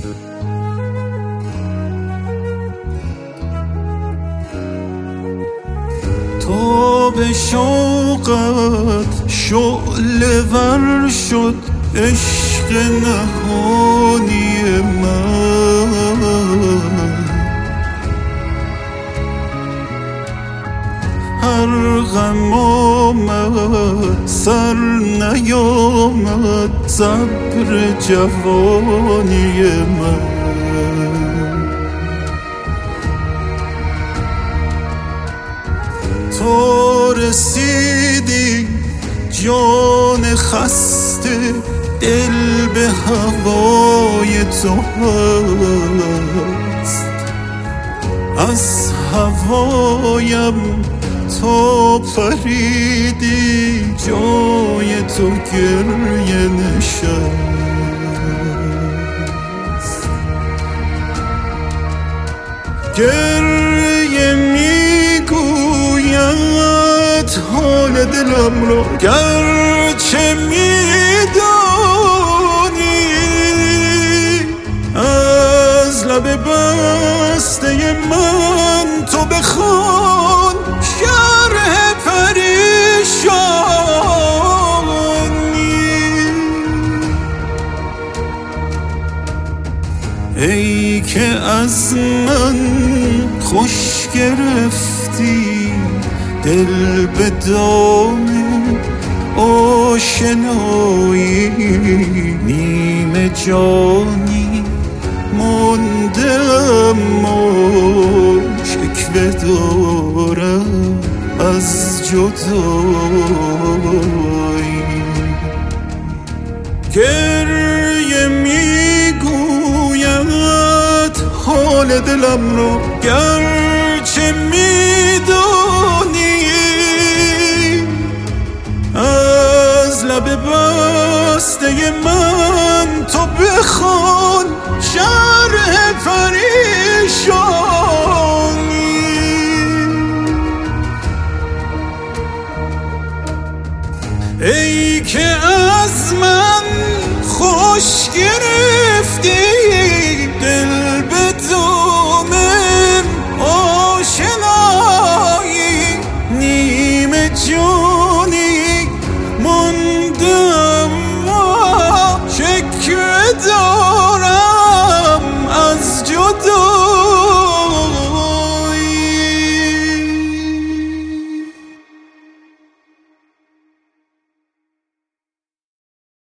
تو به شوقت شعله ور شد عشق نهانی من، هر غم آمد سر نیامد صبر جوانی من. تو رسیدی جان خسته دل به هوای تو هست، از هوایم تو پریدی جای تو گریه نشست. گریه میگوید حال دلم را گرچه میدانی، از لب بسته من تو بخوان شرح پریشانی. ای که از من خوش گرفتی دل به دام آشنایی، نیمه جانی مانده اما شکوه دارم از جدایی. گریه میگوید حال دلم را گرچه میدانی، از لب بسته من تو بخوان شرح پریشانی. ای که از من خوش گرفتی